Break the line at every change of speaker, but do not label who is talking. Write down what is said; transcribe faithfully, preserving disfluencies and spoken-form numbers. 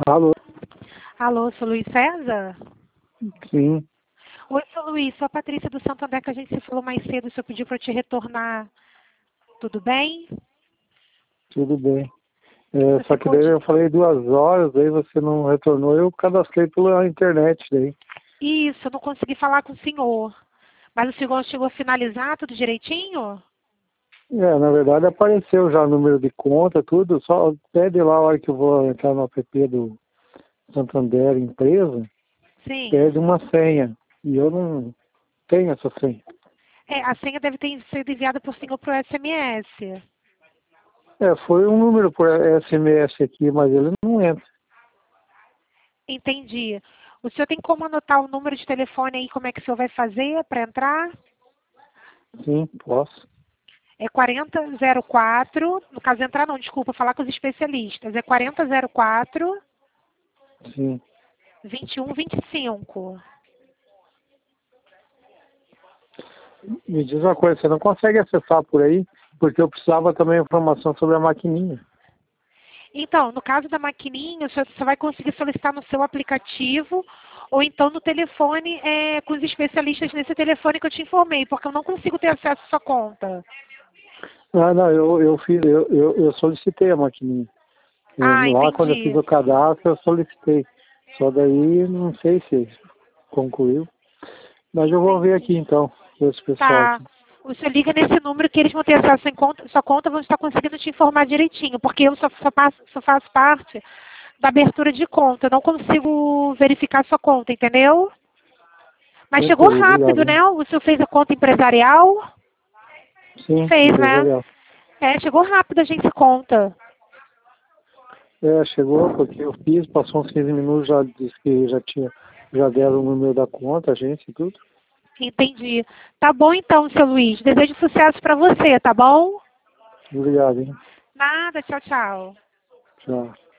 Alô?
Alô, sou Luiz César?
Sim,
Oi, sou Luiz, sou a Patrícia do Santo André, que a gente se falou mais cedo, o senhor pediu para eu te retornar. Tudo bem?
tudo bem. É,
Você
só que
ficou
daí
de...
eu falei duas horas, daí você não retornou, eu cadastrei pela internet daí.
Isso, eu não consegui falar com o senhor. Mas o senhor chegou a finalizar tudo direitinho?
É, na verdade apareceu já o número de conta, tudo, só pede lá a hora que eu vou entrar no app do Santander Empresa,
Sim.
pede uma senha. E eu não tenho essa senha.
É, a senha deve ter sido enviada por senhor para o S M S.
É, foi um número por S M S aqui, mas ele não entra.
Entendi. O senhor tem como anotar o número de telefone aí, como é que o senhor vai fazer para entrar?
Sim, posso.
É quarenta zero quatro, no caso entrar não, desculpa, falar com os especialistas. É quarenta zero quatro,
Sim.
vinte e um vinte e cinco.
Me diz uma coisa, você não consegue acessar por aí? Porque eu precisava também de informação sobre a maquininha.
Então, no caso da maquininha, você você vai conseguir solicitar no seu aplicativo ou então no telefone é, com os especialistas nesse telefone que eu te informei, porque eu não consigo ter acesso à sua conta.
Ah, não, eu, eu fiz, eu, eu, eu solicitei a maquininha. Eu,
Ah,
lá quando eu fiz
entendi.
o cadastro, eu solicitei. Só daí não sei se concluiu. Mas eu vou ver aqui
Entendi.
então, com esse pessoal
Tá.
aqui.
O senhor liga nesse número que eles vão ter acesso à conta, sua conta, vão estar conseguindo te informar direitinho, porque eu só, só, passo, só faço parte da abertura de conta, eu não consigo verificar sua conta, entendeu? Mas chegou
Tranquilo, obrigado,
rápido,
hein?
né? O senhor fez a conta empresarial?
Sim,
Fez, né?
empresarial.
É, chegou rápido a gente conta.
É, chegou porque eu fiz, passou uns quinze minutos, já disse que já tinha, já deram o número da conta, a gente e tudo.
Entendi. Tá bom então, seu Luiz. Desejo sucesso para você, tá bom?
Obrigado, hein?
Nada, tchau, tchau.
Tchau.